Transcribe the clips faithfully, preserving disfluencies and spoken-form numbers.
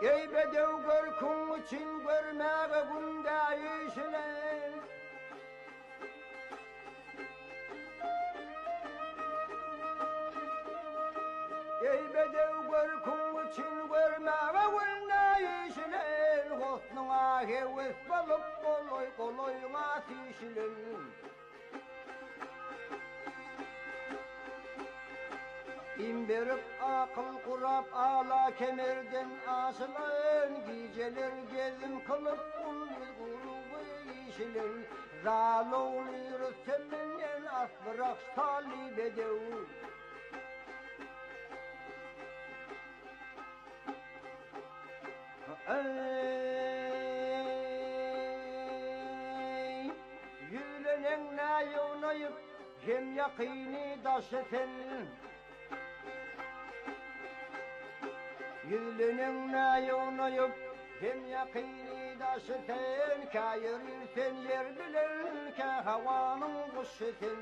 Ey bedev görkün için görmege bunda işler. Ey bedev görkün için görmege bunda işler. Hosnuna heves balıp koloy koloyuna tişilir. İmberip akıl kurap ağla kemerden asılan geceler gezim kılıp ulli grubu işilir zalûli rüsteminden asbırak salib edev ey yüylenen nâyûnayıp hem yakîni daşeten Yüzlünün nâyûnayıp hem yakîni daşıten kâyırırsen yer bilen kâ havanın kuşşeten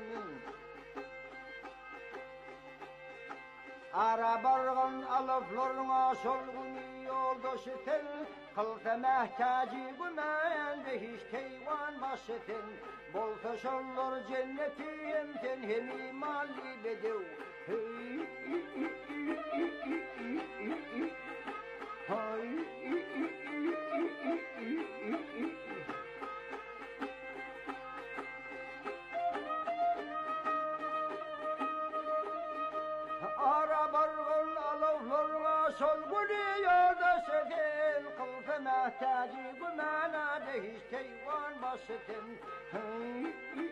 Ara barğın alıflarına solgunu yoldaşıten Kılsa mehtacı gümen ve hiç keyvan başıten Bolsa şollar cenneti hem sen hem imali bedev Hey Hay Ara barğın alıflarına solgunu yoldaşıten Kılsa mehtacı gümana de hiç keyvan başıten Hey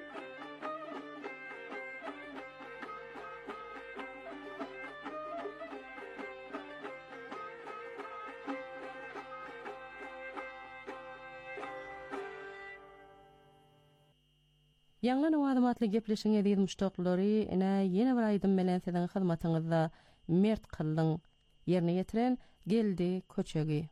Yaňlan awadamatly gepleşiň edýän muştaklary ene ýene bir aýdym bilen siziň hyzmatyňyzda Mert Kıllyň ýerine getiren geldi köçegi.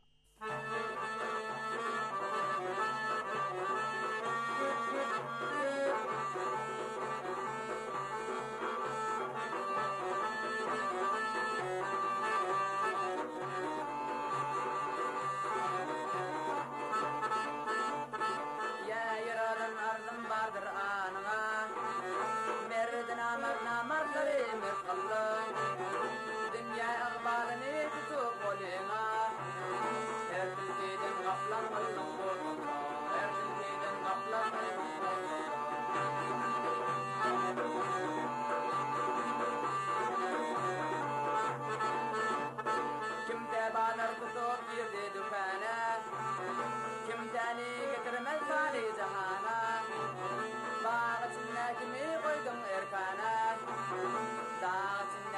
Dağıtın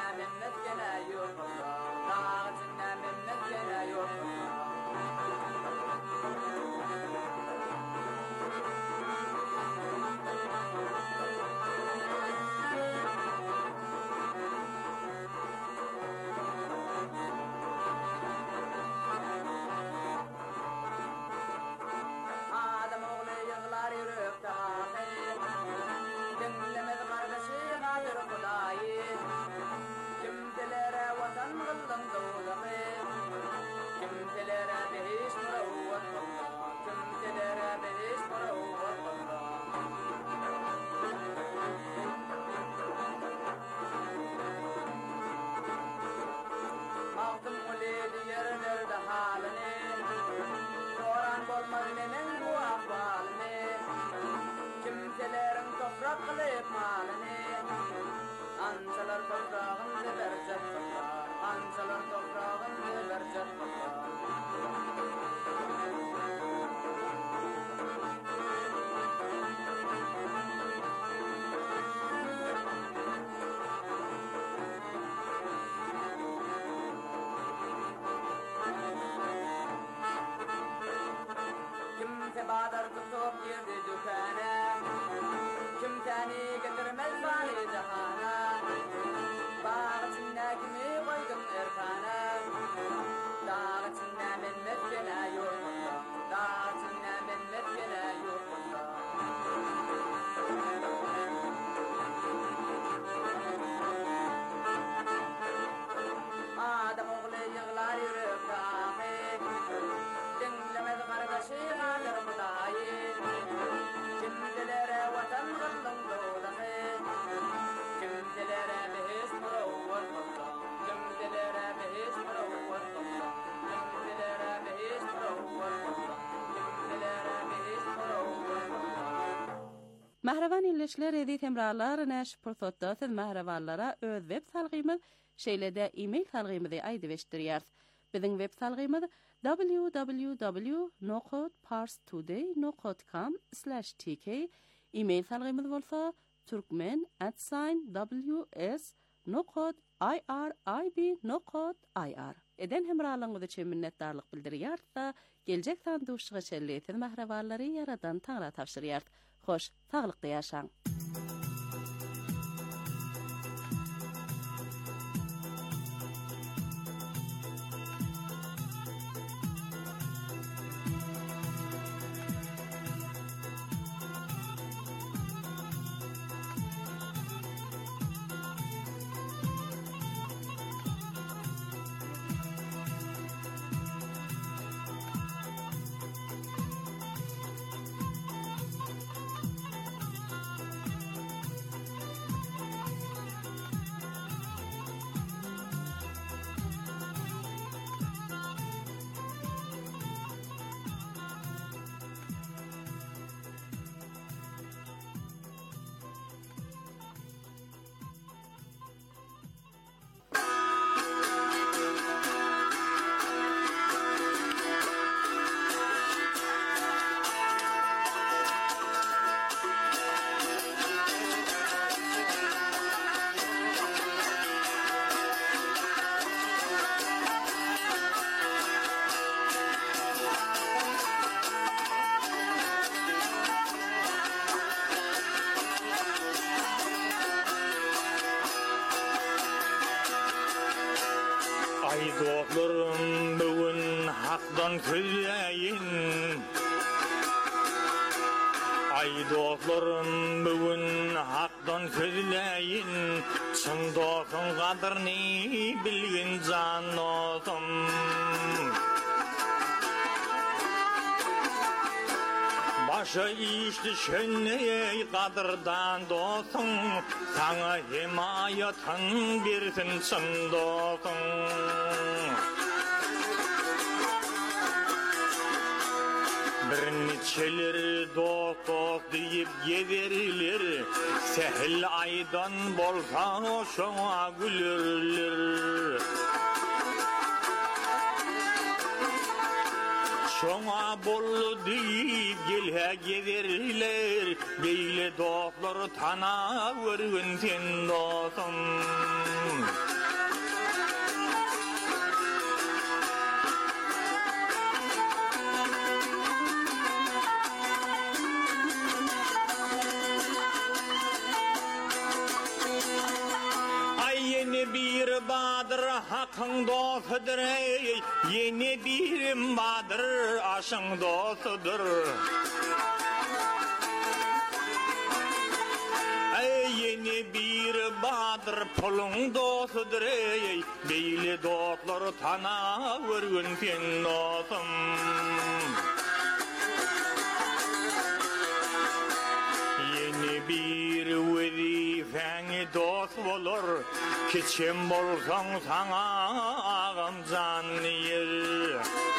Mahravan illeşler edi temralar näş pursatda siz mahravanlara öz web salgymyz şeýlede e-mail salgymyzy aýdybeşdirýär. Biziň web salgymyz w w w nokta parstoday nokta com slash t k. E-mail salgymyz bolsa turkmen at w s nokta irib nokta i r. Eden hemralygyňyz üçin minnetdarlyk bildirýär. Geljek sanduşyga şelleýän mahrawanlary yaradan taňra tapşyrýar. Hoş, sağlıklı yaşaň. Aydoğlarım bugün hakdan köleyin Aydoğlarım bugün hakdan köleyin Çındokun kadrini bilgin can olsun Başa işti şönneyi kadırdan dostun Sana himayatın birsin çındokun Birniçeleri dost dost deyip yederilir Sehil aydan bolsa şoňa gülürler Şoňa bollu deyip gelhe gederler Beýle dostlar tana görgün sen dostum Bir badır hakkın dostudur ey, yeni bir badır aşın dostudur. Ey yeni bir badır pulun dostudur ey, beýle dostlar tana görgün sen dostum. Yeni bir vazifeň dost bolur, keçen bolsaň saňa agam jan yer.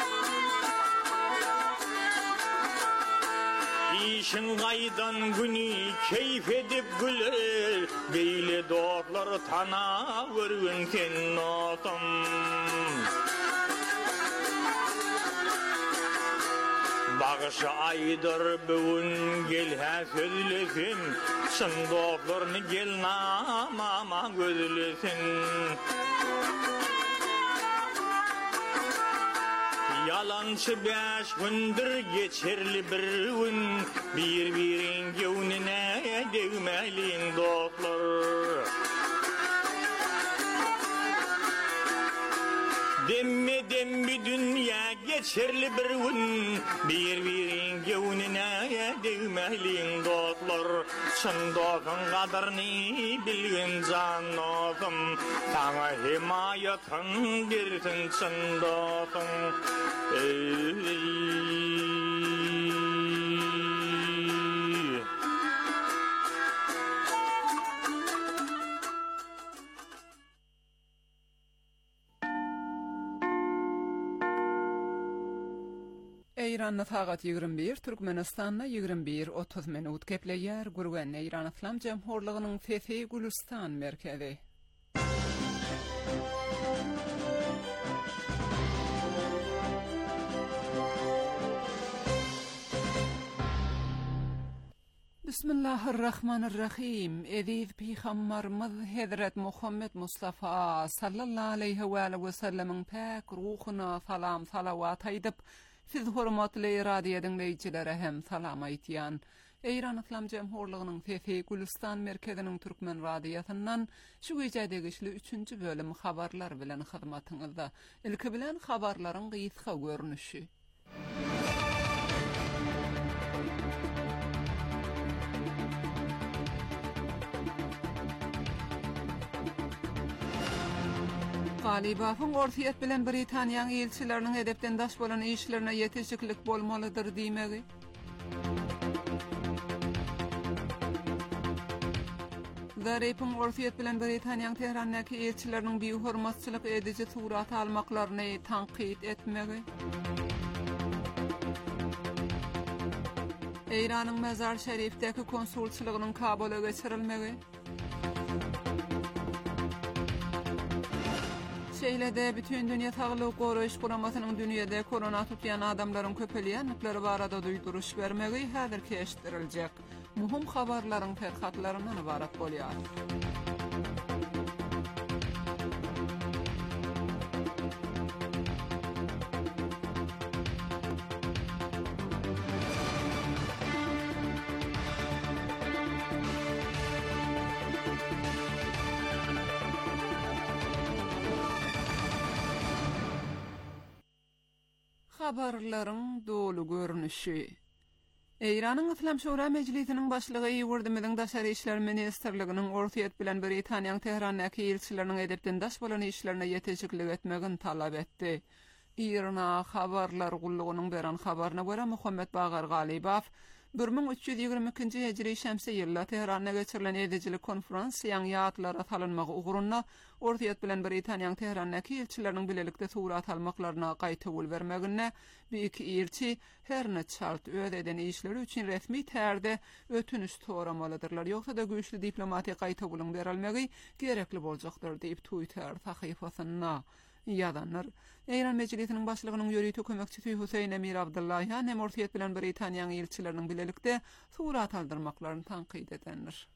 İşin gaýdan güni keyf edip güler, beýle dostlar tana görgün sen dostum. Bağışı aydır bugün gelhe sözlesin Şın dostlarını gel namama gözlesin Yalançı beş gündür geçerli bir gün Bir birin gevnine degmelin dostlar Demme demmi dünya geçerli bir gün Bir birin gevnine degmelin dostlar Çın dostun kadrini bilgin can olsun Sana himayatın birsin çın dostun Ey Eýranyna sagat ýigirmi bir, Türkmenistanyna ýigirmi bir otuz minut gepleýär gurgan Eýran Islam Jamhurlygynyň Fethi Gulistan merkezi. Bismillahirrahmanirrahim. Ediz Peygamberimiz Hazret Muhammed Mustafa sallallahu aleyhi ve sellem'in pek ruhuna salam salavat aýdyp, siz hormatly radio dinleýijilere hem salam aýtýan. Eýran Islam Jamhurlygynyň Fethi Gulistan merkeziniň türkmen radiosundan şu gecädegi işli üçüncü bölüm habarlar bilen hyzmatyňyzda. Ilki bilen habarlaryň gysga görnüşi. Galibasyň ortaýat bilen Britaniýanyň elçileriniň edepden daş bolan işlerine ýetişiklik bolmalydyr diýmegi. Zarepin ortaýat bilen Britaniýanyň Tehrandaky elçileriniň biýhurmatçylyk edici surat almaklaryny tanqid etmegi. Eýranyň Mazar Şerifdäki konsulçylygynyň Kabola geçirilmegi. Şeýlede bütün dünýä Saglyk Goraýyş Guramasynyň dünýede korona tutýan adamlaryň köpelýänlikleri barada duýduruş bermegi häzirki eşitdiriljek. Muhim habarlaryň terhatlaryndan ibarat bolýar. Habarlaryň dolu görnüşi. Eýranyň Islam Şura Mejlisiniň başlygy Ýurdymyň daşary işler ministrliginiň ortaýat bilen Britaniýanyň Tehrandaky elçileriniň edepden daş bolan işlerine ýetişiklik etmegini talap etdi. Irna habarlar gullugynyň beran habaryna görä Muhammed Bagar Galibaw bir min üç ýüz ýigirmi ikinji hejri şämsi ýylda Tehranda geçirilen edijilik konferensiýaň ýatlara salynmagy ugruny ortaýat bilen Britaniýanyň Tehrandaky elçileriniň bilelikde surat almaklaryna gaýta bol bermegine büýük elçi her ne şart öz eden işleri üçin resmi tärde ötünüş toramalydylar. Ýoksa da güýçli diplomatiýa gaýta boluň berilmegi gerekli boljakdyr diýip Twitter sahyfasyna ýazanlar. Eýran Mejlisiniň başlygynyň ýörüýti kömekçisi Husayn Emir Abdullahiýan hem ortaýat bilen Britaniýanyň elçileriniň bilelikde surat aldyrmaklaryny tanqid edenler.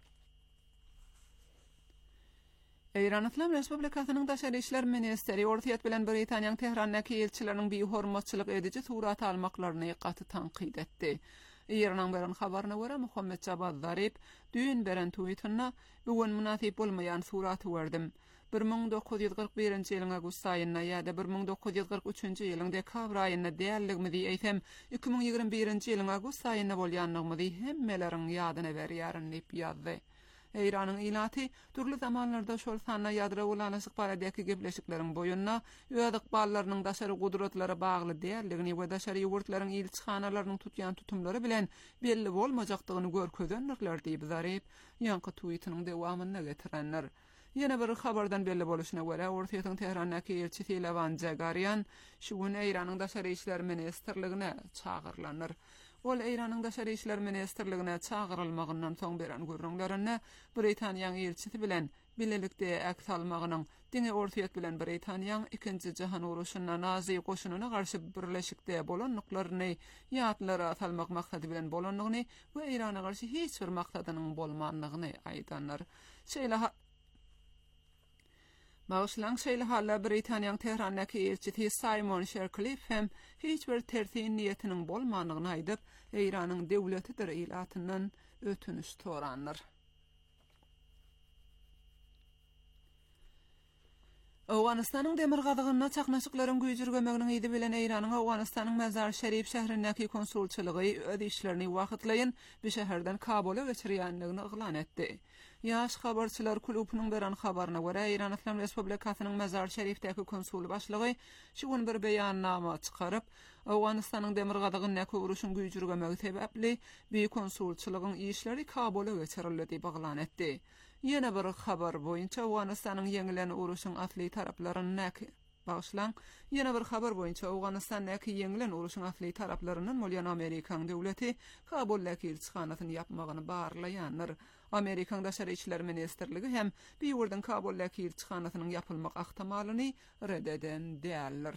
Eýran Islam Respublikasynyň daşary işler ministeri ortaýat bilen Britaniýanyň Tehrandaky elçileriniň biýhurmatçylyk edici surat almaklaryny gaty tanqid etdi. Eýranyň beran habaryna görä Muhammed Javad Zarip düýün beren tweetinde "Bugün münasip bolmaýan suraty berdim. bir min dokuz ýüz gyrk birinji ýylyň agust aýyna ýa-da bir min dokuz ýüz gyrk üçinji ýylyň dekabr aýyna däldigmi diýsem, iki min ýigirmi birinji ýylyň agust aýyna bolýanlygymy hemmeleriň ýadyna berýäryn" diýip ýazdy. Eýranyň ilaty turly zamanlarda şol sanna ýadra ulanyşyk baradaky gepleşikleriň boýunna öz ykballarynyň daşary gudratlary bagly däldigini we daşary ýurtlaryň elçixanalarynyň tutýan tutumlary bilen belli bolmajakdygyny görkezdenler diýip Zarip ýanky tweetiniň dewamyna getirenler. Yine bir habardan belli boluşuna göre ortaýatyň Tehrandaky elçisi Levan Jagaryan şu gün Eýranyň daşary işler ministrligine çağırlanır. Ol Eýranyň daşary işler ministrligine çağırylmagyndan soň beren görnüşlerini Britaniýanyň elçisi bilen bilelikde äks almagynyň diňe ortaýat bilen Britaniýanyň ikinji jahan uruşyna nazy goşunyna garşy birleşikde bolanlyklaryny ýatlara salmak maksady bilen bolanlygyny we Eýrana garşy hiç bir maksadynyň bolmanlygyny aýdanlar. Şeýle Bağışlan şeýle halla Britaniýanyň Tehrandaky elçisi Simon Shercliffe hem hiç bir tersin niýetiniň bolmanyny aýdyp, Eýranyň döwletidir ilatyndan ötünüş toranlar. Awganistanyň demir gazygyna çaknaşyklaryň güýjürgemeginiň ýedi bilen Eýranyň Awganistanyň Mazar Şerif şäherindäki konsulçylygy öz işlerini wagtlaýyn bu şäherden Kabola geçirýänligini yglan etdi. Ýaş habarçylar klubynyň beran habaryna görä Eýran Islam Respublikasynyň Mazar Şerifdäki konsul başlygy şu gün bir beýannama çykaryp, Awganistanyň demir gazygyna uruşyň güýjürgemegi sebäpli bu konsulçylygyň işleri Kabola geçirildi diýip yglan etdi. Ýene bir habar boýunça Awganistanyň ýeňilen uruşyň asly taraplaryny başlan ýene bir habar boýunça Awganystandäki ýeňilen uruşyň asly taraplaryndan bolýan Amerikan döwleti Kabuldäki elçixanasyny ýapmagyny barlaýanlar. Amerikan Daşary işler ministrligi hem bir ýurdan Kabuldäki elçixanasynyň ýapylmak ahtimalyny reddeden däldir.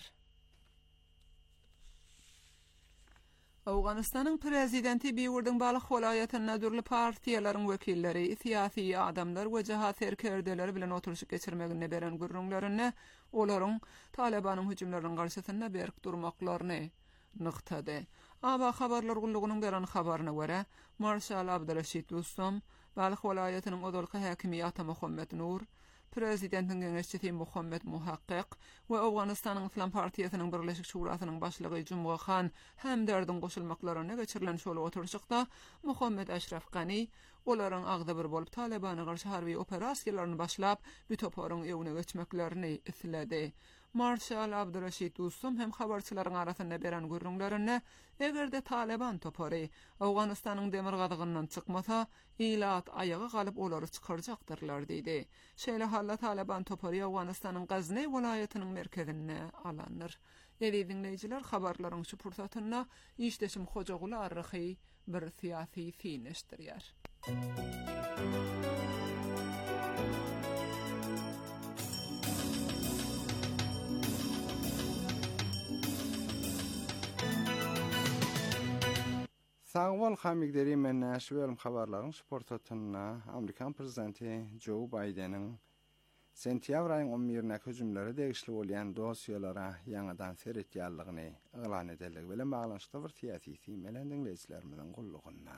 Awganystanyň prezidenti bir ýurdun balyk welaýatyna dürli partiýalaryň wekilleri, syýasy adamlar we jahat serkerdeleri bilen oturuşyp geçirmegine beren gürrüňlerini, olaryň Talabanyň hüjümlerine garşysyna berk durmaklaryny nykdady. Aba habarlar gullugynyň beren habaryna görä, Marşal Abdurraşid Dostum, balyk welaýatynyň odalky häkimi Ata Muhammed Nur, Prezidentiň geňeşçisi Muhammed Muhaqqiq we Awganystanyň Islam Partiýasynyň Birleşik Şurasynyň başlygy Jumga Khan Hamdardyn goşulmaklaryna geçirilen şol oturuşykda Muhammed Ashraf Ghani olaryň agda bir bolup Talabana garşy harby operasiýalaryny başlap bütoporyň ýöwüne geçmeklerini isledi. Marşal Abdurraşid Dostum hem habarçylaryň arasynda beren görüňlerini egerde Taliban topary Awganystanyň demir gadygyndan çykmasa, ilat ayaga galyp olary çykarjaktyrlar diýdi. Şeýle halla Taliban topary Awganystanyň Gazny welaýatynyň merkezine alandyr. Ýa-da dinleýijiler habarlaryň şu pursatyna işdeşim Hojaguly arryhy bir syýasy fineşdirýär. Sağwal hamigderi men näşwelim habarlaryň sportatyna Amerikan prezidenti Joe Biden'in sentýabr aýynyň on birine hüjümleri degişli bolýan dosiýalara ýangydan seretýärligini elan edildi bilen baglanşykda bir syýasy melen dinleýijilerimiň gullugyna.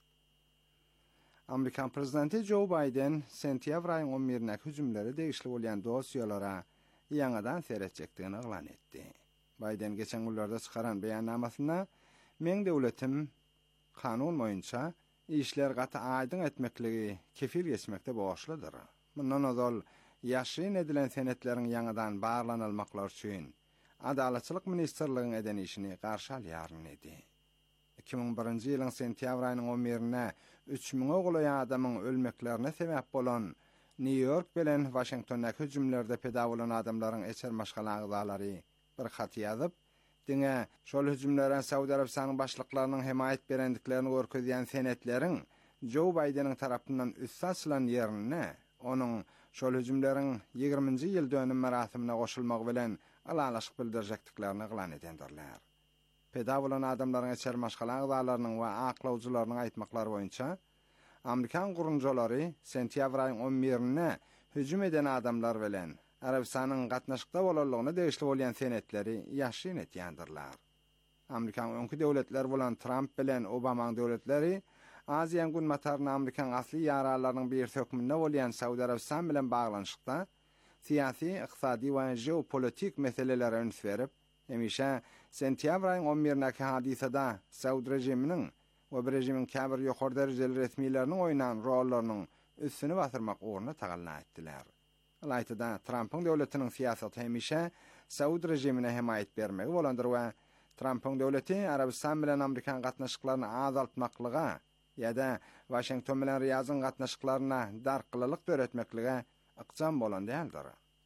Amerikan prezidenti Joe Biden sentýabr aýynyň on birine hüjümleri degişli bolýan dosiýalara ýangydan seretjekdigini elan etdi. Biden geçen günlerde çykaran beýannamasynda "Men döwletim kanun boyunca işler gata aydın etmekligi kefil geçmekte boşludur. Mundan ozal yaşyn edilen senetlerin ýangydan barlanylmaklar üçin Adaletçilik Ministerligiň eden işini garşy alýaryn edi. iki ming birinji ýylyň sentýabr aýynyň on birine üç miňe gulaýan adamyň ölmeklerine sebäp bolan New York bilen Washingtondaky hüjümlerde peda bolan adamlaryň eçer maşgalagdalary bir hat ýazyp, diňe şol hüjümlere Saudi Arabistanyň başlyklarynyň hemayet berendiklerini görkezýän senetleriň Joe Biden'in tarapyndan üssaslan ýerine, onuň şol hüjümleriň ýygrimiňji ýyl dönüm merasimine goşulmak bilen alalaşyk bildirjekdiklerini elan edendirler. Peda bolan adamlaryň eçer maşgalagdalarynyň we aklawjylarynyň aýtmaklary boýunça, Amerikan gurunjolary sentýabr aýynyň on birine hüjüm eden adamlar bilen Arabistanyň gatnaşykda bolanlygyny degişli bolýan senetleri ýaşyn etýändirler. Amerikan öňkü döwletler bolan Trump bilen Obama döwletleri Aziýan gün mataryny Amerikan asly ýaralarynyň bir sökmünde bolýan Saudi Arabistan bilen baglanşykda syýasy, ykdysady we jeopolitik meselelere öňs berip, hemişe sentýabr aýynyň on birindäki hadisada Saudi rejiminiň we bir rejimiň käbir ýokary derejeli resmiýleriniň oýnan rollarynyň üstüni basyrmak ugruna tagalla etdiler. Alaytyda Trump'ın döwletiniň syýasaty hemişe Saudi rejimine hemayet bermegi bolandyr we Trump'ın döwleti Arabistan bilen Amerikan gatnaşyklaryny azaltmaklyga ýa-da Washington bilen Riýazyň gatnaşyklaryna darkylylyk döretmeklige ykjam bolan däldir.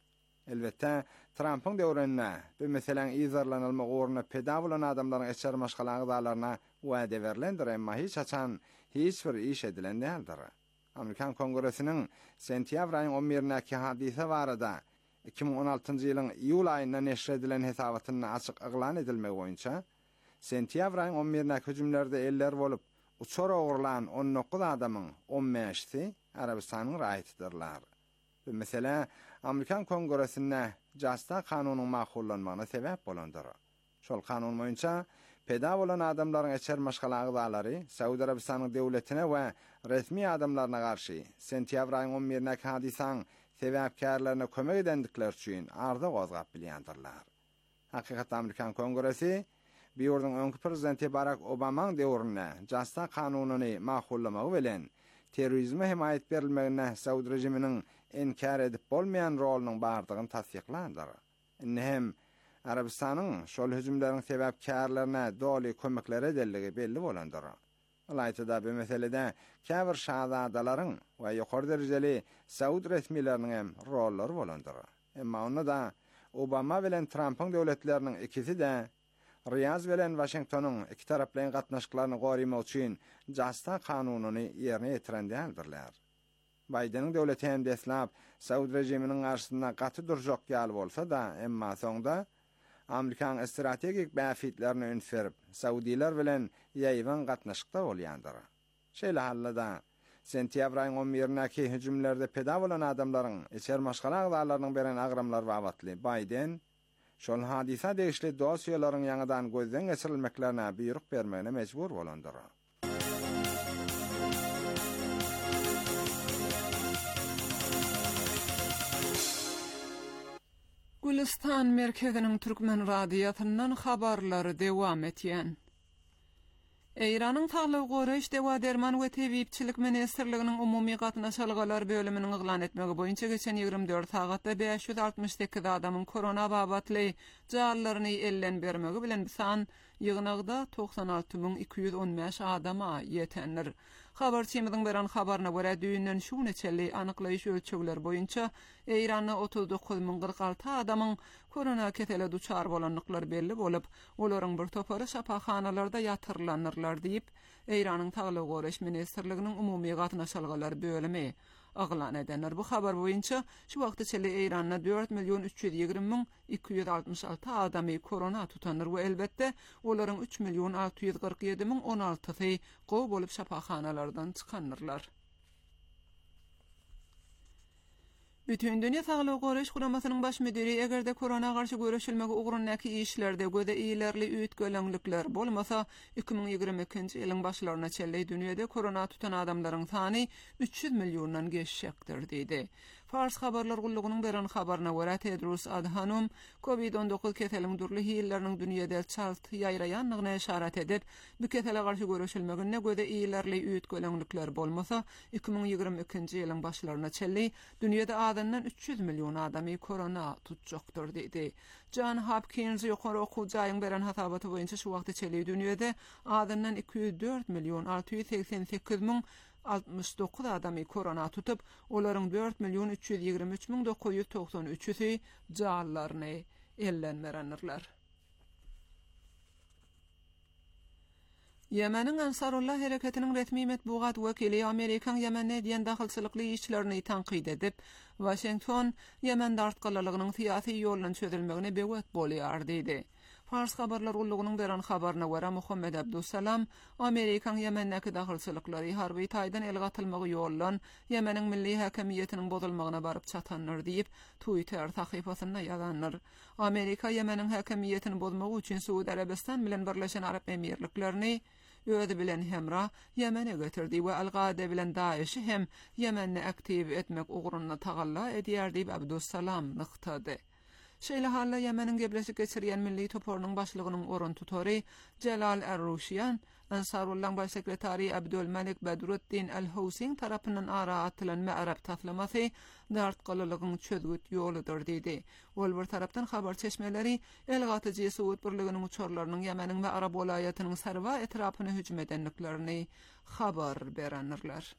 Elbetde Trump'ın döwründe bu meselen izarlanylmak ugruna peda bolan adamlaryň eçer maşgalagdalaryna wada berilendir, emma hiç açan hiç bir iş edilen däldir. Amerikan Kongressiniň sentýabr aýynyň on birindäki hadise barada iki ming on altyncı ýylyň iýul aýynda neşr edilen hesabatyny açyk eglan edilmegi boýunça sentýabr aýynyň on birindäki hüjümlerde eller bolup uçar ogurlan on dokuz adamyň on beşi Arabistanyň raýatydyrlar. Bu mesele Amerikan Kongressinde Jasta kanunyň makullanmagyna sebäp bolandyr. Şol kanun boýunça peda bolan adamlaryň eçer maşgalagdalary Saudi Arabistanyň döwletine we resmi adamlaryna garşy sentýabr aýynyň on birindäki hadisaň sebäpkärlerine kömek edendikleri üçin arda gozgap bilýändirler. Hakykat Amerikan Kongresi bir ýurdun öňkü prezidenti Barack Obama'nın döwründe Jasta kanunyny makullamagy bilen terrorizme hemayet berilmegine Saudi rejiminiň inkar edip bolmayan rolunyň bardygyny tasdiklandyr. Hem Arabistanyň şol hüjümleriň sebäpkärlerine doly kömekler edelligi belli bolandyr. Alaytyda bu meselede käbir şahzadalaryň we ýokary derejeli Saudi resmiýetleriniň hem rollary bolandyr. Emma onda da Obama bilen Trump'ın döwletleriniň ikisi de Riyaz bilen Washingtonyň iki taraplyň gatnaşyklaryny gorymak üçin Jastan kanunyny ýerine ýetirendirler. Biden'in döwleti hem deslap Saud rejiminiň garşysyna gaty durjak ýaly bolsa da, emma soňda Amerikan strategik bäfitlerini önferip, Saudiler bilen ýaýban gatnaşykda bolýandyr. Şeýle hallada sentýabr aýynyň on birindäki hüjümlerde peda bolan adamlaryň eçer maşgala agdalarynyň beren agramlar wagtly Biden şol hadisa degişli dosiýalaryň ýangydan gözden geçirilmeklerine buyruk bermegine mejbur bolandyr. Gülistan merkeziniň Türkmen radiýatyndan habarlary dewam etýän. Eýranyň Saglyk Goraýş Dewa Derman we Tebipçilik Ministrliginiň umumy gatnaşylygar bölüminiň eglan etmegi boýunça geçen ýygrimi dört sagatda beş ýüz altymyş sekiz adamyň korona babatly jallaryny ellen bermegi bilen san ýygnagda doksan alty ming iki ýüz on beş adama ýetenler. Habarçymyzyň beren habaryna görä düýünden şu neçeli anyklaýyş ölçegler boýunça Eýranyň otuz dokuz ming kırk alty adamyň korona ketele duçar bolanlyklar belli bolup, olaryň bir topary şapaxanalarda ýatyrlanyrlar diýip Eýranyň Saglyk Goraýş Ministrliginiň umumy gatnaşylygar bölümi aglan edenler. Bu habar boýunça şu wagtda çeli Eýranyň dört milyon üç ýüz ýigirmi ming iki ýüz altymyş alty adamy korona tutanır we elbetde olaryň üç milyon alty ýüz kırk ýedi ming on altysy gowy bolup şapaxanalardan çykanyrlar. Bütün dünýä Saglyk Goraýş Guramasynyň baş müdiri egerde korona garşy görüşilmegi ugrundaky işlerde göze iýerli üýtgelenlikler bolmasa iki ming ýygrimi ikinji ýylyň başlaryna çelli dünýede korona tutan adamlaryň sany üç ýüz milyondan geçjekdir diýdi. Fars habarlar gullugynyň beren habaryna görä Tedros Adhanom covid on dokuz keseliniň durly hillerini dünýede çalt ýaýraýanlygyna işaret edip, bu kesele garşy görüşilmegine göze iýerli üýtgelenlikler bolmasa iki ming ýygrimi ikinji ýylyň başlaryna çelli dünýede adamdan üç ýüz milyon adamy korona tutjakdyr diýdi. John Hopkins ýokary okuw jaýyň beren hasabaty boýunça şu wagtda çeli dünýede adamdan iki ýüz dört milyon alty ýüz seksen sekiz ming altymyş dokuz adamy korona tutup, olaryň dört milyon üç ýüz ýigirmi üç ming dokuz ýüz toksan üçi jallaryny ellenmerenler. Yemeniň Ansarullah hereketiniň resmi metbuat wekili Amerikan Yemenne diýen dahylçylykly işlerini tanqid edip, Washington Yemen dartgalalygynyň syýasy ýolundan çözülmegine bewet bolýar diýdi. Fars habarlar gullugynyň beren habaryna görä Muhammed Abdussalam Amerikan Yemennäki dahylçylyklary harby taýdan el gatylmagy ýollan Yemeniň milli häkimiýetiniň bozulmagyna baryp çatanlar diýip Twitter sahypasyna ýazanlar. Amerika Yemeniň häkimiýetini bozmagy üçin Suudi Arabistan bilen Birleşen Arap Emirliklerini öýde bilen hemra Yemene götürdi we Al-Qaeda bilen Daesh hem Yemenne aktiv etmek ugrunna tagalla edýär diýip Abdussalam nyktady. Şeýle halla Yemeniň gebleşik geçirýän milli toporunyň başlygynyň orun tutary Celal Er-Rushiyan Ansarullah baş sekretary Abdulmalik Badruddin Al-Housiň tarapyndan ara atylan ma'rab taslamasy dartgalylygyň çözgüt ýoludyr diýdi. Ol bir tarapdan habar çeşmeleri el gatyjy Suud birliginiň uçarlarynyň Yemeniň we Arab welaýatynyň sarwa etrapyna hüjüm edenliklerini habar berenler.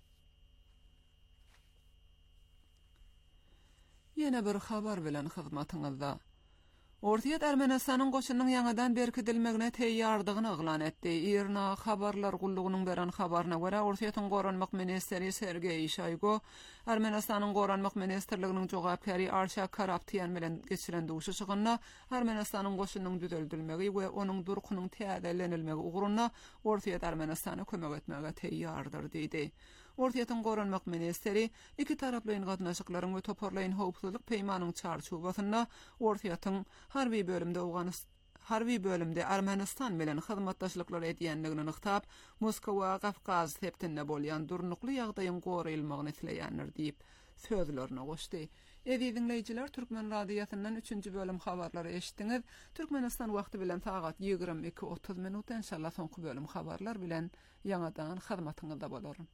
Yine bir habar bilen hyzmatyňyzda. Ortiýat Ermenistanyň goşunynyň ýangadan berkidilmegine teýýardygyny eglan etdi. Irna habarlar gullugynyň beren habaryna görä Ortiýatyň goranmak ministeri Sergey Shoygu Ermenistanyň goranmak ministerliginiň jogapkary Arşak Karaptyan bilen geçiren duşuşygyna Ermenistanyň goşunynyň düzeldilmegi we onuň durkunyň täzelenilmegi ugrunna Ortiýat Ermenistana kömek etmege teýýardyr diýdi. Ortiýatyň goranmak ministeri iki taraplyň gatnaşyklaryň we toparlaýyn howpsuzlyk peýmanyň çarçubasyna Ortiýatyň harby bölümde Awganistan harby bölümde Ermenistan bilen hyzmatdaşlyklar edýänligini nyktap, Moskwa Kafkaz septinde bolýan durnukly ýagdaýyň gorylmagyny isleýänler diýip sözlerini goşdy. Edi dinleyijiler, Türkmen radiýasyndan üçünji bölüm habarlary eşitdiňiz. Türkmenistan wagty bilen sagat ýygrimi iki otuz minut inşallah soňky bölüm habarlar bilen ýangadan hyzmatyňyzda bolaryn.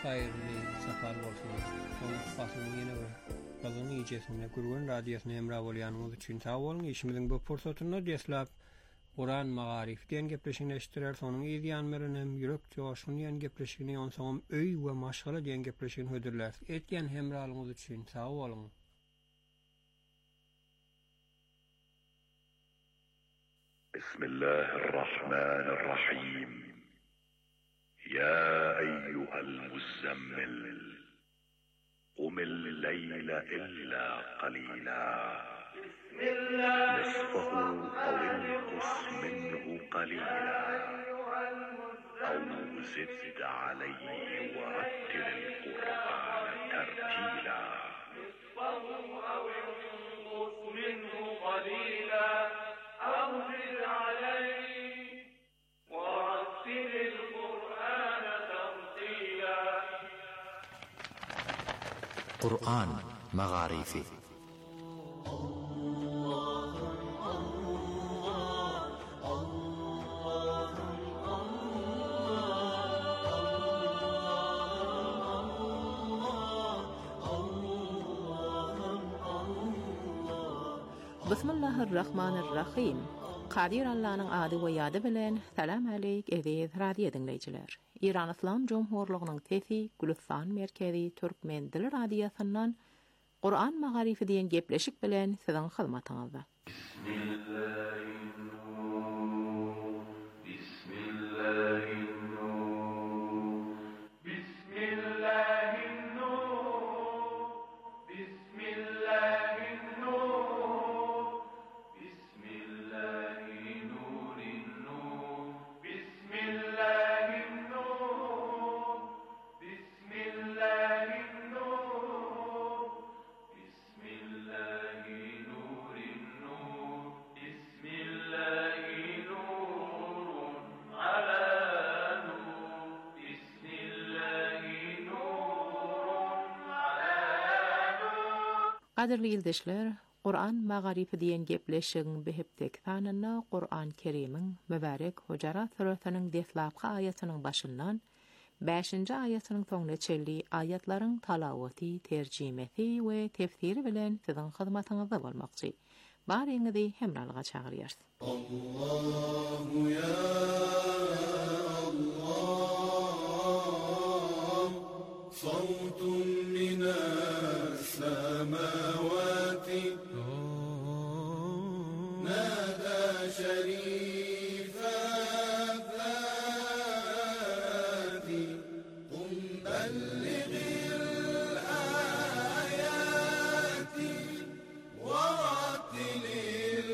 hayırlı, safal olsun. Son basının yine bir bazının iyicesine Gürgün Radyosu'na emrah olyanımız için sağ olun. İşimizin bu fırsatını deslap Kur'an magarif diyen gepleşini eştirer. Sonun iyidiyan verinem yürek coşun diyen gepleşini onsoğum öy ve maşgala diyen gepleşini hödürler. Etken hemralımız için sağ olun. Bismillahirrahmanirrahim. Ya eyyuhel muzammil قم الليل إلا قليلا نصفه أو انقص منه قليلا أو زد عليه ورتل القرآن ترتيلا نصفه أو انقص منه قليلا أو زد عليه ورتل القرآن ترتيلا. قرآن مغاريفي Bismillahirrahmanirrahim. Qadir Allah'ın adı ve yadı bilen salam aleyk eziz radyo dinleyiciler. İran İslam Cumhurluğu'nun tesi Gülistan Merkezi Türkmen Dili Radyosu'ndan Kur'an Magarifi diyen gepleşik bilen sizin hizmetinizde. Qadirli ildeşler, Kur'an Magarifi diyen gepleşigin behiptek sanına Kur'an Kerim'in mübarek Hucurat Suresi'nin deslapkı ayetinin başından beşinci ayetinin sonuna çelli ayetlerin talavati, tercimesi ve tefsiri bilen sizin hizmetinizde bolmakçı. Bariňizi hemralyga çağırýarys. Allahu ya Allah, sawtun minas samawati nada şerifa fati qum ballighil ayati wa rattilil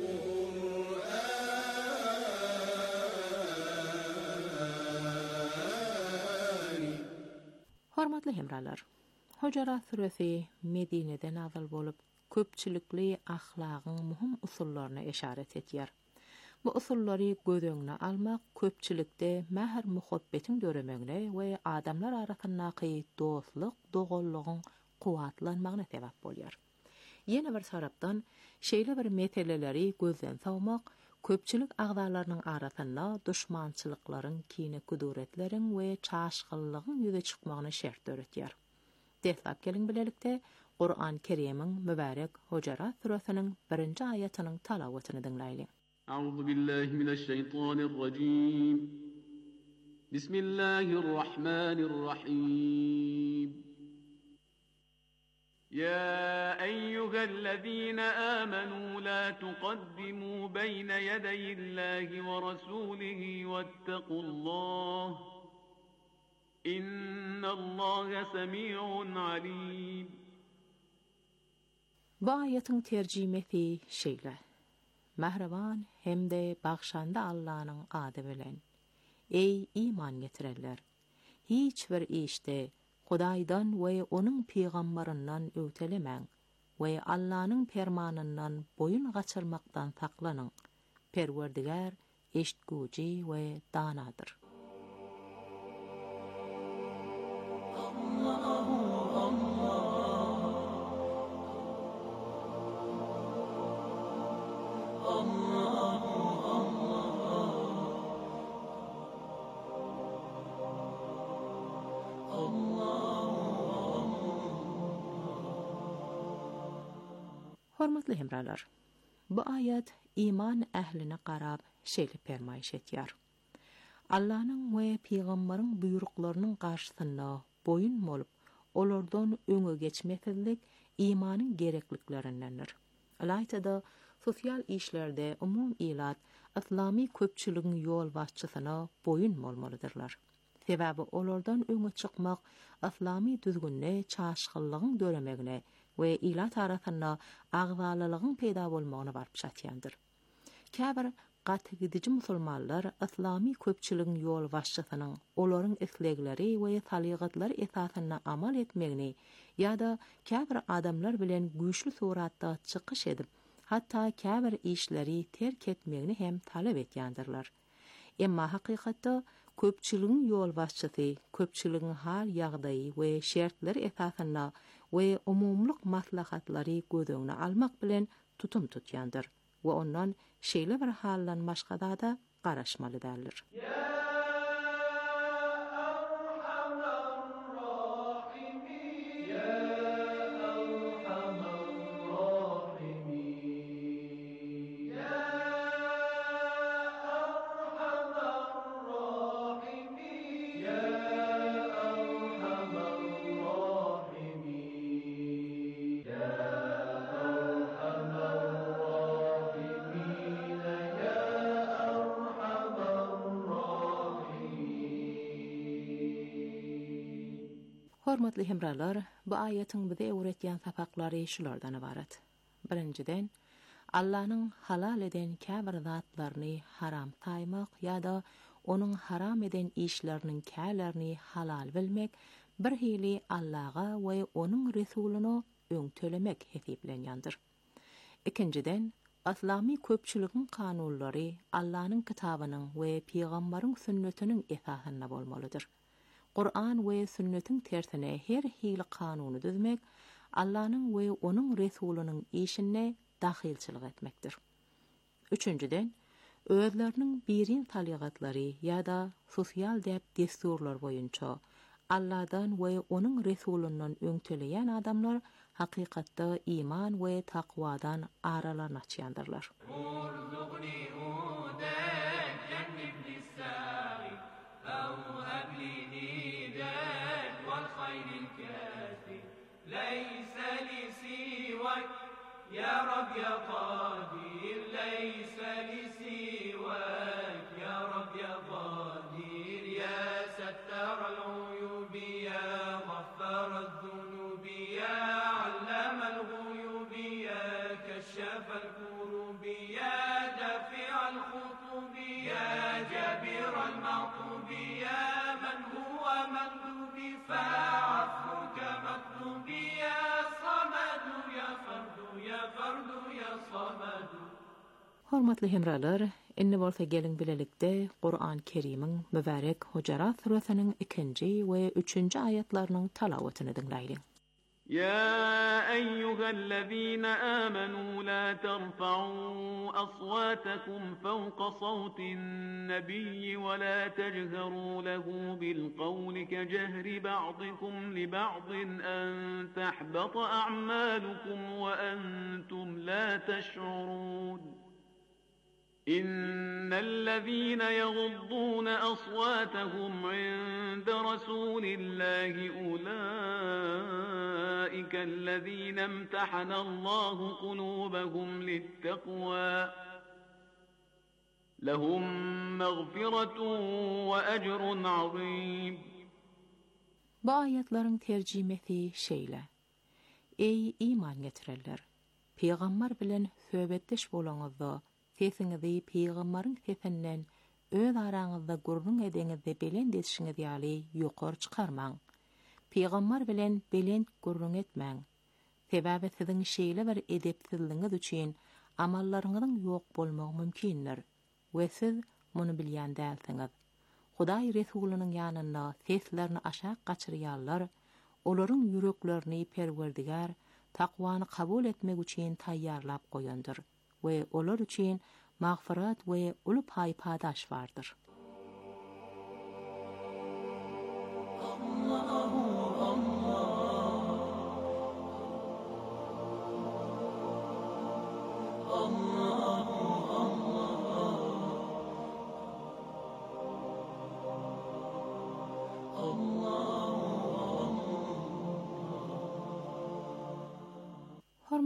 Qur'ani. Hormatly hemralar, Hucurat Suresi Medine'de nazil bolup köpçülikli ahlagyň muhim usullaryna eşaret etýär. Bu usullary göz öňüne almak köpçülikde mäher muhabbetiň döremegne we adamlar arasyndaky dostlyk, dogollygyň kuwatlanmagyna sebäp bolýar. Ýene bir tarapdan şeýle bir meseleleri gözden sawmak köpçülik agzalarynyň arasynda düşmançylyklaryň, kine kuduretleriň we çaşgyllygyň ýüze çykmagyna şert öretýär. Deslap gelin bilelikde Kur'an Kerim'in mübarek Hucurat Suresi'nin birinci ayetinin talawatyny dinleýli. Euzu billahi mineşşeytanirracim. Bismillahirrahmanirrahim. يا أيها الذين آمنوا لا تقدموا بين يدي الله ورسوله واتقوا الله إن الله سميع عليم. Bu ayetin tercimesi şeýle: Mehreban hemde bagşanda Allah'ın adı bilen. Ey iman getirenler! Hiç bir işte Hudaýdan we onuň peýgambaryndan öwtelemäň we Allah'ın fermanyndan boyun gaçyrmakdan saklanyň. Perwerdigar eşitgüji we danadyr. Hormatly hemralar, bu ayet iman ehline qarab şeýle permaýş etýär. Allah'ın we Peygamberin buyruklarının karşısında boyun bolup, olardan öňe geçmeklik imanın gerekliklerindendir. Alaytada sosial işlerde umum ilat İslami köpçüligiň ýol başçysyna boyun bolmalydyrlar. Sebäbi olardan öňe çykmak İslami düzgünne, çaşgyllygyň döremegine we ilat arasynda agzalylygyň peýda bolmagyna barp şatýandyr. Käbir gaty gidici musulmanlar İslami köpçüligiň ýol başçysynyň olaryň islegleri we talygatlary esasyna amal etmegini ýa-da käbir adamlar bilen güýçli suratda çykyş edip, hatta käbir işleri terk etmegini hem talep etýändirler. Emma hakykatda köpçüligiň ýol başçysy köpçüligiň hal ýagdaýy we şertleri esasyna we umumlyk maslahatlary göz öňüne almak bilen tutum tutýandyr we ondan şeýle bir hallanmaşgada da garaşmalydyr. Hormatly hemralar, bu ayetin bize öwretýän sapaklary şulardan ibaret. Birinciden, Allah'ın halal eden käbir zatlaryny haram taýmak ýa-da onuň haram eden işleriniň kälerini halal bilmek bir hili Allah'a we onuň Resulüne öňtelemek hesiplenýändir. Ikinciden, İslami köpçüligiň kanunlary Allah'ın kitabynyň we Peýgamberiň sünnetiniň esasyna bolmalydyr. Kur'an we sünnetin tersine her hili kanuny düzmek Allah'ın we onuň Resulüniň işine dahilçilik etmekdir. Üçüncüden, özleriniň birin talygatlary ýa-da sosial dep desturlar boýunça Allah'dan we onuň Resulünden öňteleýän adamlar hakykatda iman we takwadan aralaryn açýandyrlar. ليس لي سواك يا رب يا قدير ليس لي سواك يا رب يا قدير يا ستار العيوب يا غفار الذنوب يا علام الغيوب يا كشاف الكروب يا دافع الخطوب يا جابر المعطوب يا من هو مندوب فعفوك مطلوب يا صمد يا فرد يا فرد يا صمد. Hormatly hemralar, inni bolsa gelin bilelikde Qur'an Kerim'in mübarek Hucurat surasının ikinci we üçüncü ayetlerinin talawatyny dinleýin. يا أيها الذين آمنوا لا ترفعوا أصواتكم فوق صوت النبي ولا تجهروا له بالقول كجهر بعضكم لبعض أن تحبط أعمالكم وأنتم لا تشعرون إن الذين يغضون أصواتهم عند رسول الله أولئك الذين امتحن الله قلوبهم للتقوى لهم مغفرة وأجر عظيم. Bu ayetlerin tercimesi şeýle: Ey iman getirenler, Peýgamber bilen söhbetdeş bolaňyzda sesiňizi Peýgamberiň sesinden öz araňyzda gurrun edeňizde belend etişiňiz ýaly ýokary çykarmaň. Peýgamber bilen belend gurrun etmäň. Sebäbi siziň şeýle bir edepsizligiňiz üçin amallaryňyzyň ýok bolmagy mümkindir we siz muny bilýän dälsiňiz. Hudaý Resulüniň ýanynda seslerini aşağı gaçyrýarlar, olaryň ýüreklerini Perwerdigar takwany kabul etmek üçin taýýarlap goýandyr we olar üçin magfirat we uly paýpadaş bardyr.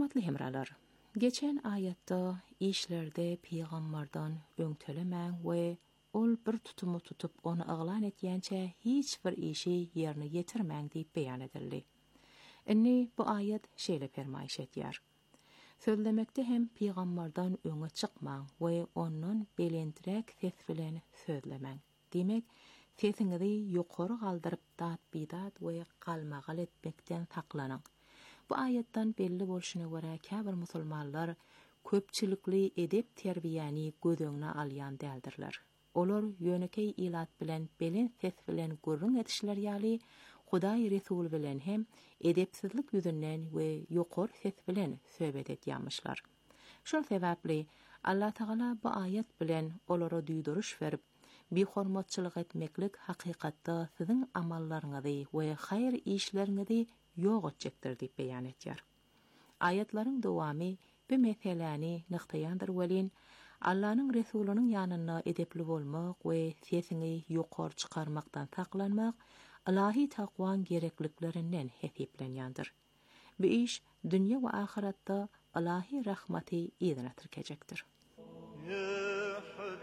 Hormatly hemralar, geçen ayatda işlerde peygamberdan öňtelemäň we ol bir tutumu tutup onu aglan etýänçe hiç bir işi yerine getirmäň diýip beýan edildi. Inni bu ayat şeýle fermaýş etýär. Sözlemekde hem peygamberdan öňe çykmaň we ondan belendirek ses bilen sözlemäň. Demek, sesiňizi ýokary galdyryp dat bidat we galmagal etmekden saklanaň. Bu ayatdan belli bolşuna görä käbir musulmanlar köpçilikli edep terbiýäni gödöňne alýan däldirler. Olar ýönekey ilat bilen belen ses bilen gurrun etişler ýaly Hudaý Resul bilen hem edepsizlik ýüzünden we ýokary ses bilen söhbet etýärmişler. Şol sebäpli Allah Taala bu ayat bilen olara duýduruş berip, behormatçylyk etmeklik hakykatda siziň amallaryňyzy we haýr işleriňizi ýok etjekdir diýip beýan etýär. Ayatlaryň dowamy bu meseleni nyktaýandyr welin Allah'ın Resulüniň ýanyna edepli bolmak we sesiňi ýokary çykarmakdan saklanmak ilahi takwan gerekliklerinden hesiplenýändir. Bu iş dünýä we ahiratda ilahi rahmaty ýerine tirkejekdir. Ya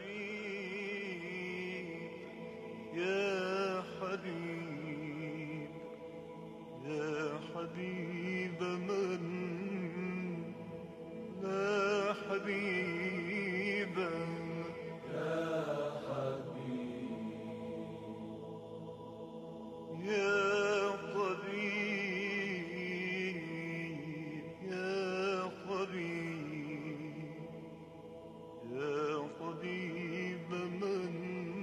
Habib, ya Habib, ya Habib man, la Habib, ya Habib, ya Habib, ya Habib, ya Habib man.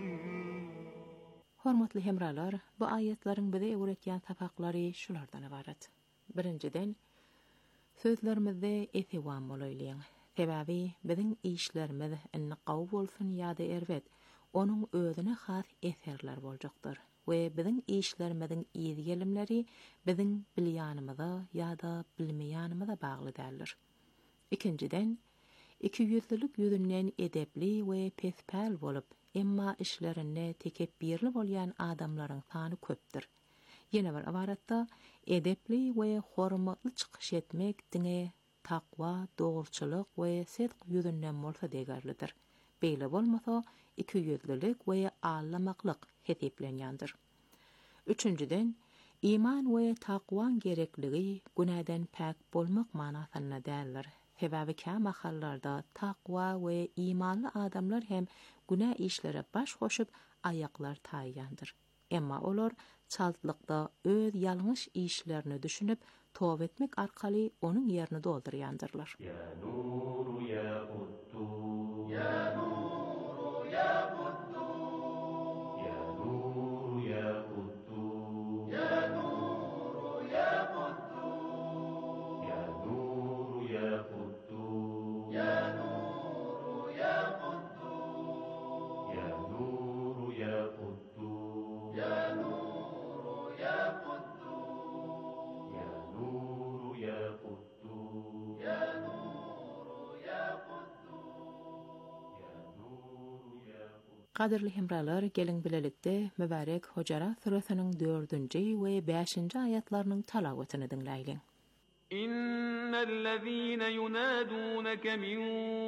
Hormatly hemralar, bu ayetlerin bize öğretýän sapaklary şulardan ibaret. Birinciden, sözlerimizde etewam bolaýlyň. Sebäbi biziň işlerimiz inne gawy bolsun ýa-da erwet, onuň özüne has eserler boljakdyr we biziň işlerimiziň iýi gelimleri biziň bilýänimize ýa-da bilmeýänimize bagly däldir. Ikinciden, iki ýüzlülük ýüzünden edepli we pespäl bolup, emma işlerinde tekebbirli bolýan adamlaryň sany köpdir. Ýene bir ibaratda edepli we hormatly çykyş etmek diňe takwa, dogurçylyk we sedq ýüzünden bolsa degerlidir. Beýle bolmasa iki ýüzlülük we allamaklyk hesiplenýändir. Üçüncüden, iman we takwan gerekligi günäden pak bolmak manasyna däldir. Sebäbi käme hallarda takwa we imanly adamlar hem günä işlere baş goşup ayaklar taýýandyr. Emma olar çaltlykda öz ýalňyş işlerini düşünüp tawb etmek arkaly onuň ýerini doldurýandyrlar. Ya nuru ya quddu, ya nuru ya quddu, ya nuru ya quddu, ya nuru ya quddu, ya nuru ya quddu, ya nuru ya quddu, ya nuru ya quddu, ya nuru ya quddu, ya nuru ya quddu, ya nuru ya quddu, ya nuru ya quddu. Qadirli hemralar, gelin bilelikde mübarek Hocara suresiniň dördünji we beşinji ayatlarynyň talawatyny dinläýin. İnnellezîne yunâdûneke min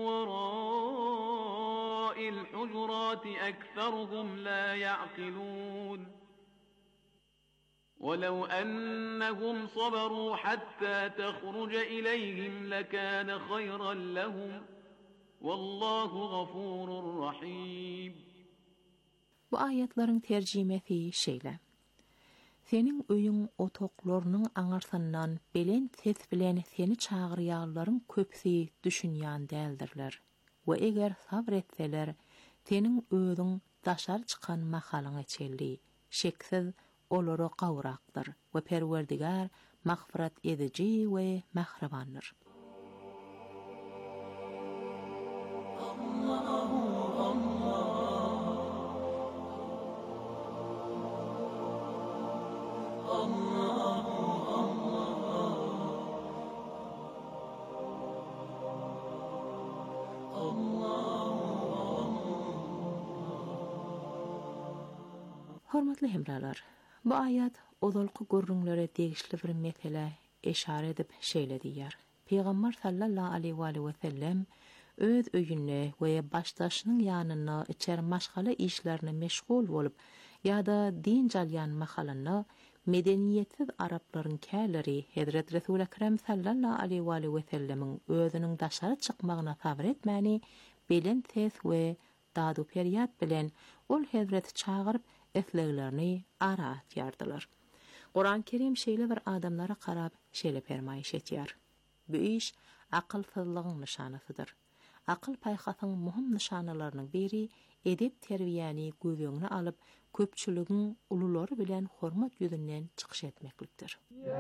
warâ'il hujurâti ekseruhum la ya'qilûn. وَلَوْ أَنَّهُمْ صَبَرُوا حَتَّى تَخْرُجَ إِلَيْهِمْ لَكَانَ خَيْرًا لَهُمْ وَاللَّهُ غَفُورٌ رَحِيمٌ. Bu ayetlerin tercimesi şeýle. Senin öýüň otoklarnyň aňarsyndan belen ses bilen seni çagyrýarlaryň köpsi düşünýän däldirler. We eger sabr etseler, senin özüň daşar çykan mahalyň içelli. Şeksiz olary gawrakdyr we Perwerdigar magfirat edici we mehribandyr. Hormatly hemralar, bu ayat ozalky gurrunlara degişli bir mesele eşare edip şeýle diýär. Peygamber sallallahu aleyhi ve sellem öz öýüne we başdaşynyň ýanyna içer maşgala işlerine meşgul bolup ýa-da din jalyan mahalana medeniýetsiz arablaryň käleri Hazrat Resul Ekrem sallallahu aleyhi ve sellemiň özüniň daşary çykmagyna sabr etmäni bilen ses we dadu peryat bilen ol Hazrat çağırıp esleglerini ara atýardylar. Kur'an-ı Kerim şeýle bir adamlara karap şeýle fermaýyş etýär. Bu iş akylsyzlygyň nişanasydyr. Akıl paýhasyň muhim nişanalarynyň biri edep terbiýäni göwüňe alyp köpçüligiň ululary bilen hormat ýüzünden çykyş etmeklikdir.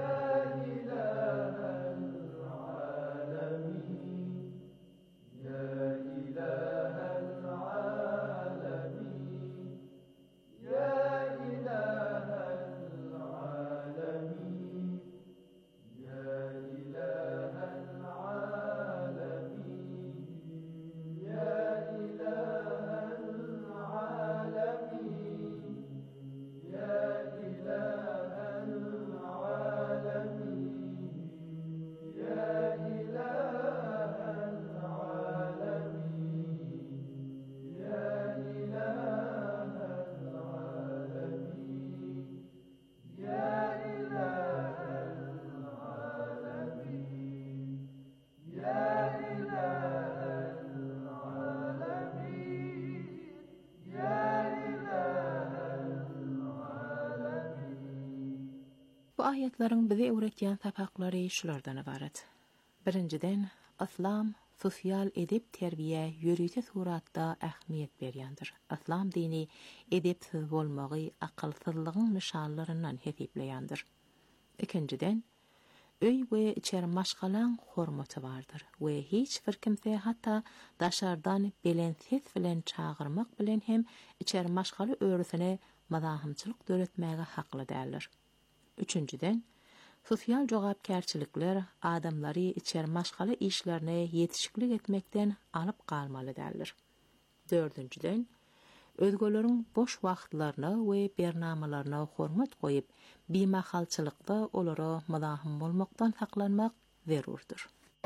Bu ayetlerin bize öğretýän sapaklary şulardan ibaret. Birinciden, İslam sosial edep terbiýe ýürüýte suratda ähmiýet berýändir. İslam dini edepsiz bolmagy akylsyzlygyň nişanlaryndan hesipleýändir. Ikinciden, öý we içer maşgalaň hormaty bardyr we hiç bir kimse hatta daşardan belensiz bilen çağırmak bilen hem içer maşgaly öwrüsine mazahymçylyk döretmäge hakly däldir. Üçüncüden, sosial jogapkärçilikler adamlary içer maşgala işlerine yetişiklik etmekden alıp kalmaly däldir. Dördüncüden, özgöleriň boş wagtlaryna we bernamalaryna hormat goýup, bimahalçylykda olara mazahym bolmakdan saklanmak zerurdur.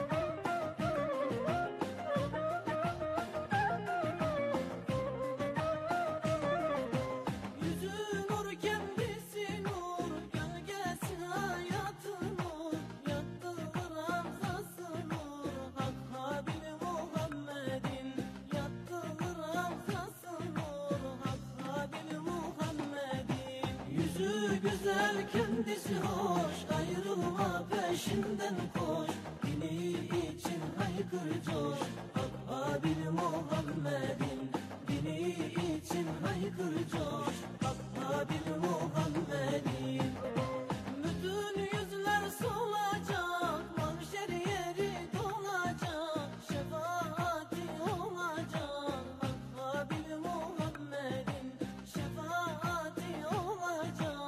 Kendisi hoş, ayrılma peşinden koş. Dini için haykır coş, Habib Muhammed'in. Dini için haykır coş, Habib Muhammed'in. Bütün yüzler solacak, mahşer yeri dolacak, şefaati olacak, Habib Muhammed'in. Şefaati olacak.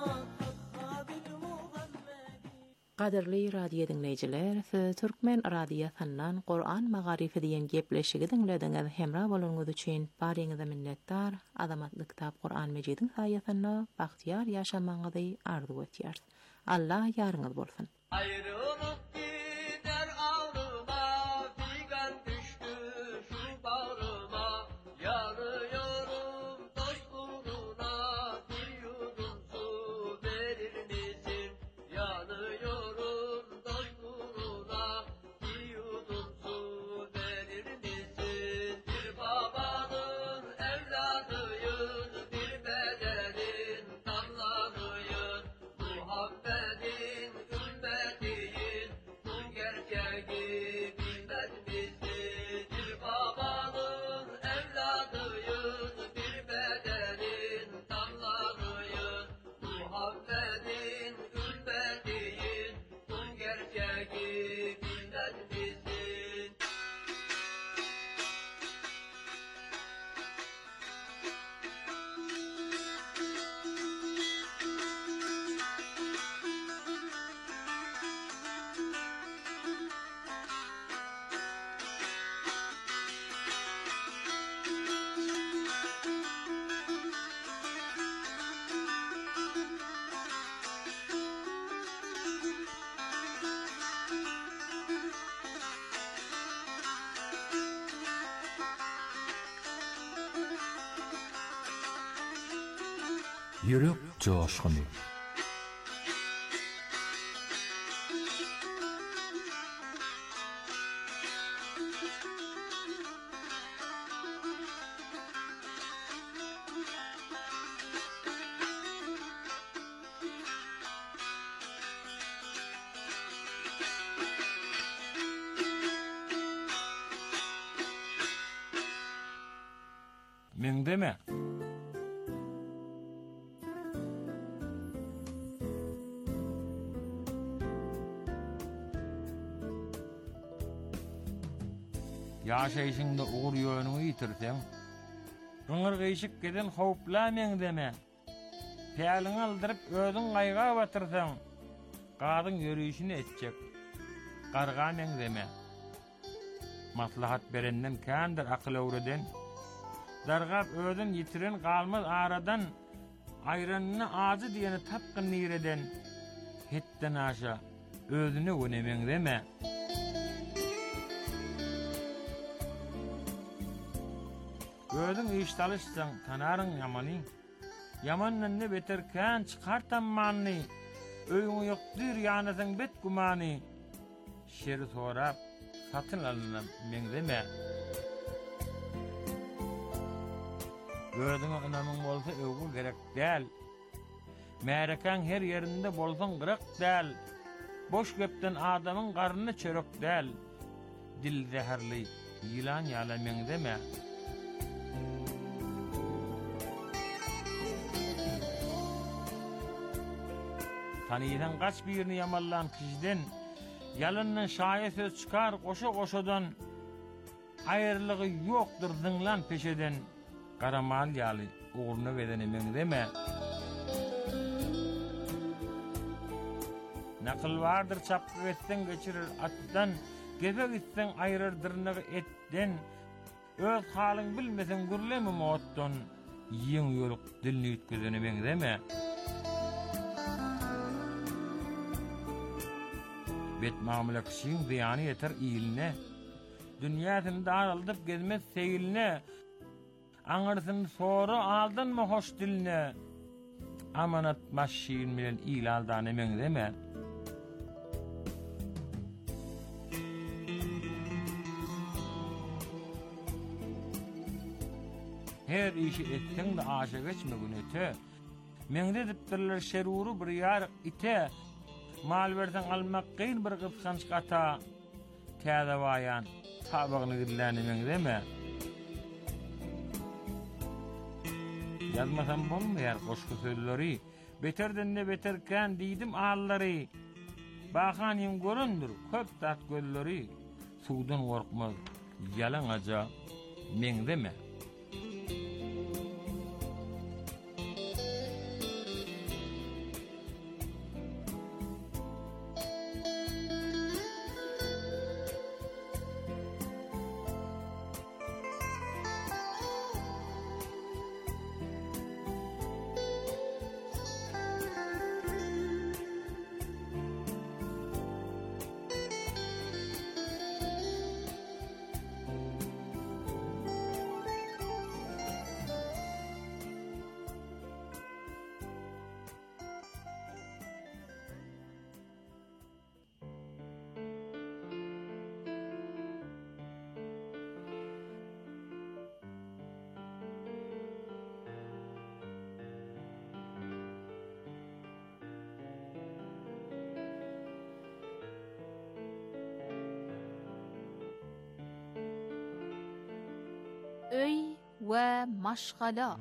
Qadirli radio dinleyijiler, Türkmen radiosynyň Qur'an magarifi diýen gepleşigi dinlediňiz. Hemra bolanyňyz üçin baryňyza minnetdar. Azamatlyk kitap Qur'an Mejidiň saýasynda bagtyar ýaşamaňyzy arzu etýär. Allah ýarňyz bolsun. Ayrılık gider aldıma, figan düştü şu bağrıma. Yanıyorum dostluğuna, bir yudum su verir misin? Yanıyorum dostluğuna, bir yudum su verir misin? Bir babanın evladıyız, bir bedenin damlanıyız. Muhammed'in ümmetiyiz, Yürek coşkunu. Men deme. Yaşayışında uğur yönünü yitirsen, gıngır gıyşık geden howpla men deme. Pälini aldırıp özün gaýga batyrsan, gadyň ýörüşini etjek. Garga men deme. Maslahat berenden kändir akyl öwreden, dargap özün yitiren galmaz aradan, aýranyny azy diýeni tapgyn nireden, hetden aşa özüne önemeň deme. Özün iş talışsan tanaryň ýamany, ýamandan ne beter kän çykartan manny, öýüňi ýokdyr ýanysyň bet gumany, şeri sorap satyn alynan men deme. Gözüňe ynamyň bolsa öwgü gerek däl. Märekäň her ýerinde bolsaň gyrık däl. Boş gepden adamyň garnyny çörek däl. Dil zäherli ýylan ýala men deme. Tanydan gaç birini yamallan kişiden, yalından şaýa söz çykar goşa goşadan, aýyrlygy ýokdur zyňlan peşeden, garamal ýaly uğruna bedeni men deme. Nakıl vardır çapkı etsen geçirir atdan, gezek etsen aýryr dyrnagy etten, öz halyň bilmesen gürlemi motdan, ýeň ýoluk dilini ýetkizeni men deme. Bet mamula kişiň ziýany ýeter iline, dünýäsini daraldyp gezmez seýiline, aňyrsyn soru aldynmy hoş diline, amanat maşyn bilen ilaldan men deme. Her işi etsen de aşa geçmegin öte, meňde dipdirler şeruru bir ýar ite, mal bersen almak gyn bir gysganç gata, täze bayan tabagyny gidilläni men deme. Yazmasam bolmaýar goşky sözleri, beterden ne beterken diýdim allary. Bahanýym göründir köp tat gölleri, suwdan gorkmaz ýalan aja men deme. Öy ve maşgala.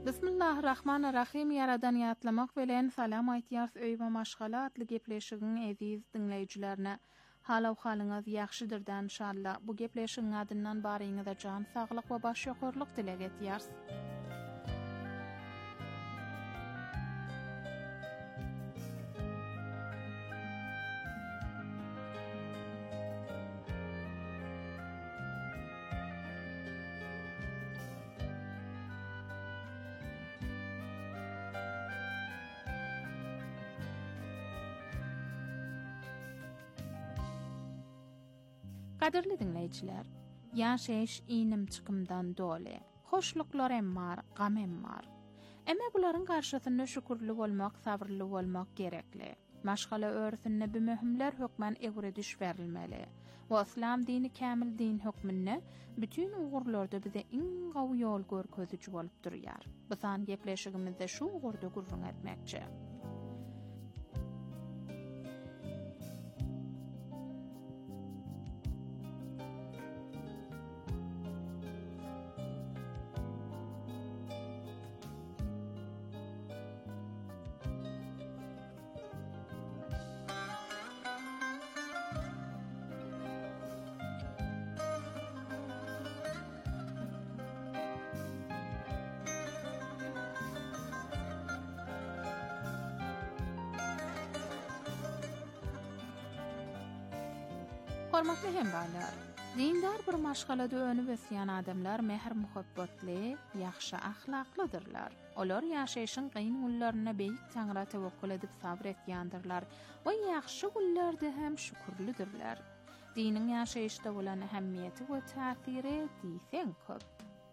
Bismillahirrahmanirrahim. Yaradan ýatlamak bilen salam aýtýars öýbe maşgala atly gepleşigiň eziz dinleýijilerine. Halaw halyňyz ýaxşydyrdan inşallah. Bu gepleşigiň adyndan baryňyza jan saglyk we baş ýokurlyk dileg etýärs. Kadirli dinleyijiler, ýaşaýyş inim çykymdan dole. Hoşluklar hem bar, gam hem bar. Emme bularyň garşysynda şükürli bolmak, sabırly bolmak gerekli. Maşgala öwrüsinde bu möhümler hökmen egre düş berilmeli. Bu İslam dini kämil din hökmünde bütün ugurlarda bize iň gawy ýol görkezüçi bolup durýar. Bu san gepleşigimizde şu ugurda gurrun etmekçi. Hormatly hembarlar, dindar bir maşgalada önü besýän adamlar mehr muhabbatly, ýaxşy ahlaklydyrlar. Olar ýaşaýyşyň gyn gullaryna beýik Taňra tewekkül edip sabr etýändirler we ýaxşy gullarda hem şükürlidirler. Diniň ýaşaýyşda bolan ähemmiýeti we täsiri diýsen köp.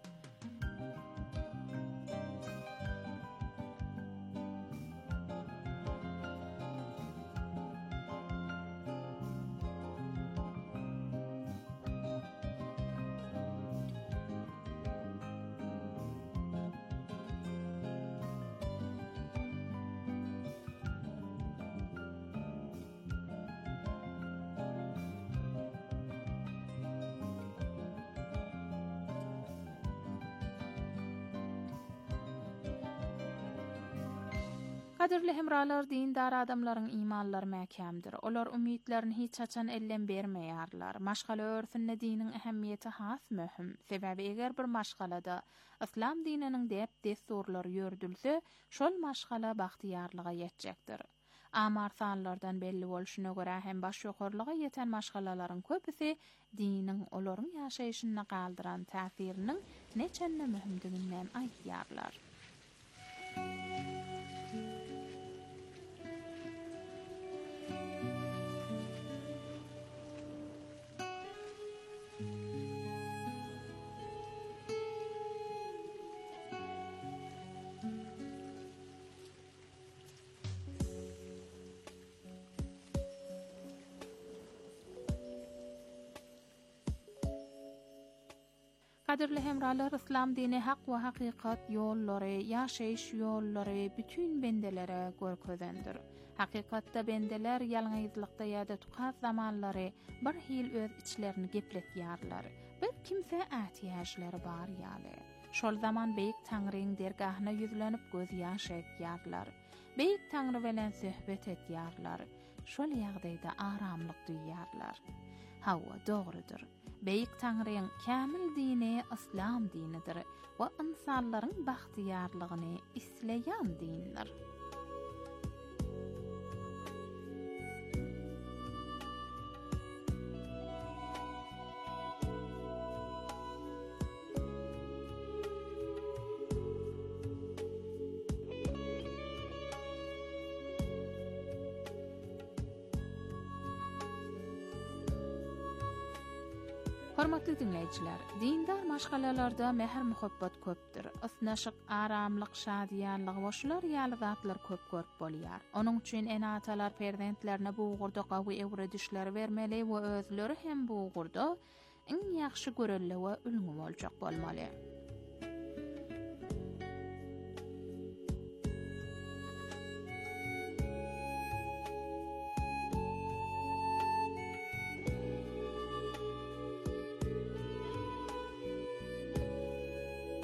Kadirli hemralar, dindar adamlaryň imanlary mäkämdir. Olar umytlaryny hiç açan ellen bermeýärler. Maşgala öwrüsinde diniň ähemmiýeti has möhüm. Sebäbi eger bir maşgalada İslam dininiň dep desturlary ýördülse, şol maşgala bagtyýarlyga ýetjekdir. Amar sanlardan belli bolşuna görä hem baş ýokurlyga ýeten maşgalalaryň köpüsi diniň olaryň ýaşaýyşyna galdyran täsiriniň neçenne möhümdiginden aýtýarlar. Kadirli hemralar, İslam dini hak we hakykat ýollary, ýaşaýyş ýollary bütün bendelere görkezendir. Hakykatda bendeler ýalňyzlykda ýa-da tukaz zamanlary bir hil öz içlerini gepletýärler. Bir kimse ähtiýaçlary bar ýaly. Şol zaman beýik Taňryň dergahyna ýüzlenip göz ýaş etýärler. Beýik Taňry bilen söhbet etýärler. Şol ýagdaýda aramlyk duýýarlar. Hawa dogrydyr. Beýik Taňryň kämil dini İslam dinidir we insanlaryň bagtyýarlygyny isleýän dindir. Hormatly dinleyijiler, dindar maşgalalarda mehr muhabbat köpdir. Isnaşyk, aramlyk, şadiýanlyk we şular ýaly zatlar köp görüp bolýar. Onuň üçin enatalar perzentlerine bu ugurda gawy ewre düşler bermeli we özleri hem bu ugurda iň ýaxşy görelli we ulgy boljak bolmaly.